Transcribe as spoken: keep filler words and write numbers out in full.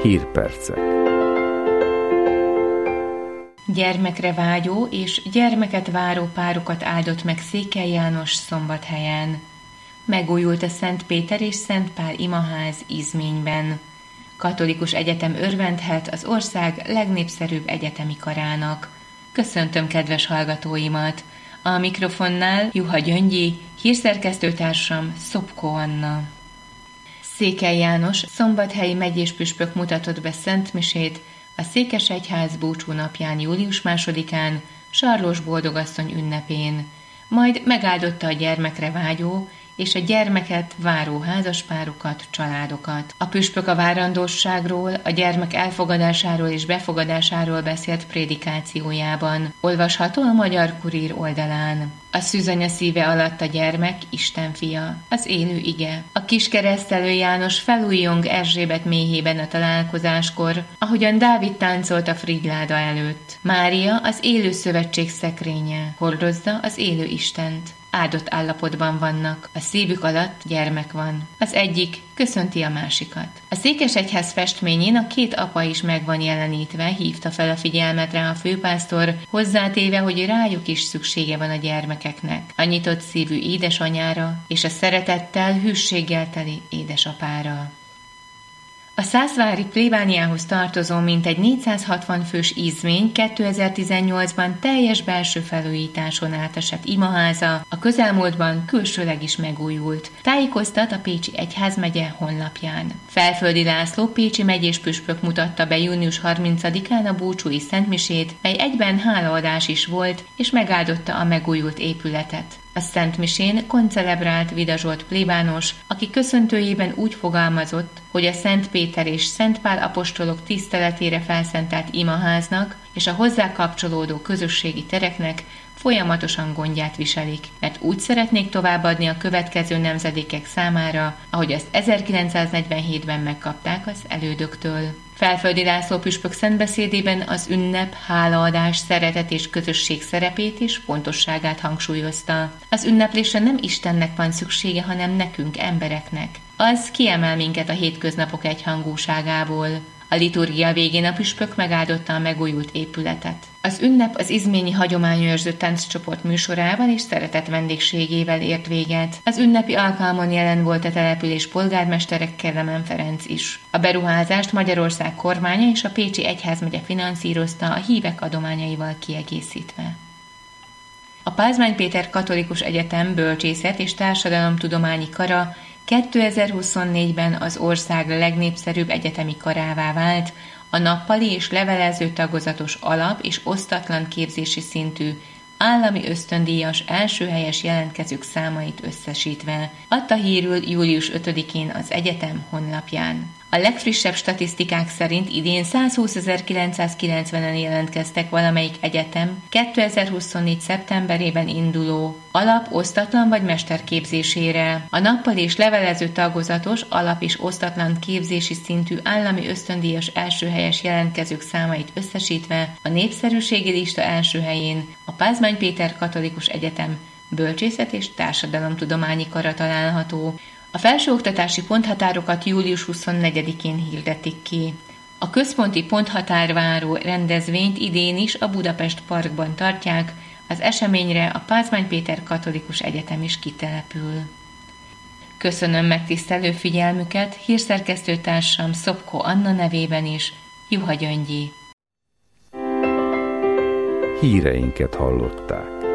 Hírpercek. Gyermekre vágyó és gyermeket váró párokat áldott meg Székely János Szombathelyen. Megújult a Szent Péter és Szent Pál imaház Izményben. Katolikus egyetem örvendhet az ország legnépszerűbb egyetemi karának. Köszöntöm kedves hallgatóimat! A mikrofonnál Juha Gyöngyi, hírszerkesztőtársam Szopko Anna. Székely János szombathelyi megyéspüspök mutatott be szentmisét a Székesegyház búcsúnapján július másodikán, Sarlós Boldogasszony ünnepén, majd megáldotta a gyermekre vágyó és a gyermeket váró házaspárokat, családokat. A püspök a várandóságról, a gyermek elfogadásáról és befogadásáról beszélt prédikációjában. Olvasható a Magyar Kurír oldalán. A szűzanya szíve alatt a gyermek, Isten fia, az élő ige. A kiskeresztelő János felújjong Erzsébet méhében a találkozáskor, ahogyan Dávid táncolt a frigyláda előtt. Mária az élő szövetség szekrénye, hordozza az élő Istent. Áldott állapotban vannak, a szívük alatt gyermek van. Az egyik köszönti a másikat. A Székesegyház festményén a két apa is meg van jelenítve, hívta fel a figyelmet rá a főpásztor, hozzátéve, hogy rájuk is szüksége van a gyermekeknek, a nyitott szívű édesanyára és a szeretettel, hűséggel teli édesapára. A szászvári plébániához tartozó mintegy négyszázhatvan fős Izmény kétezer-tizennyolcban teljes belső felújításon átesett imaháza a közelmúltban külsőleg is megújult, tájékoztat a Pécsi Egyházmegye honlapján. Felföldi László pécsi megyéspüspök mutatta be június harmincadikán a búcsúi szentmisét, mely egyben hálaadás is volt, és megáldotta a megújult épületet. A szentmisén koncelebrált Vida Zsolt plébános, aki köszöntőjében úgy fogalmazott, hogy a Szent Péter és Szent Pál apostolok tiszteletére felszentelt imaháznak és a hozzá kapcsolódó közösségi tereknek folyamatosan gondját viselik, mert úgy szeretnék továbbadni a következő nemzedékek számára, ahogy azt ezerkilencszáznegyvenhétben megkapták az elődöktől. Felföldi László püspök szentbeszédében az ünnep, hálaadás, szeretet és közösség szerepét és fontosságát hangsúlyozta. Az ünneplésre nem Istennek van szüksége, hanem nekünk, embereknek. Az kiemel minket a hétköznapok egyhangúságából. A liturgia végén a püspök megáldotta a megújult épületet. Az ünnep az izményi hagyományőrző tánccsoport műsorával és szeretett vendégségével ért véget. Az ünnepi alkalmon jelen volt a település polgármestere Kelemen Ferenc is. A beruházást Magyarország kormánya és a Pécsi Egyházmegye finanszírozta a hívek adományaival kiegészítve. A Pázmány Péter Katolikus Egyetem Bölcsészet és Társadalomtudományi Kara kétezer-huszonnégyben az ország legnépszerűbb egyetemi karává vált, a nappali és levelező tagozatos alap- és osztatlan képzési szintű állami ösztöndíjas első helyes jelentkezők számait összesítve, adta hírül július ötödikén az egyetem honlapján. A legfrissebb statisztikák szerint idén százhúszezer-kilencszázkilencvenen jelentkeztek valamelyik egyetem kétezer-huszonnégy szeptemberében induló alap-, osztatlan vagy mesterképzésére. A nappali és levelező tagozatos alap- és osztatlan képzési szintű állami ösztöndíjas első helyes jelentkezők számait összesítve a népszerűségi lista első helyén a Pázmány Péter Katolikus Egyetem Bölcsészet és Társadalomtudományi Kara található. A felsőoktatási ponthatárokat július huszonnegyedikén hirdetik ki. A központi ponthatárváró rendezvényt idén is a Budapest Parkban tartják, az eseményre a Pázmány Péter Katolikus Egyetem is kitelepül. Köszönöm megtisztelő figyelmüket, hírszerkesztőtársam Szopko Anna nevében is, Juha Gyöngyi. Híreinket hallották.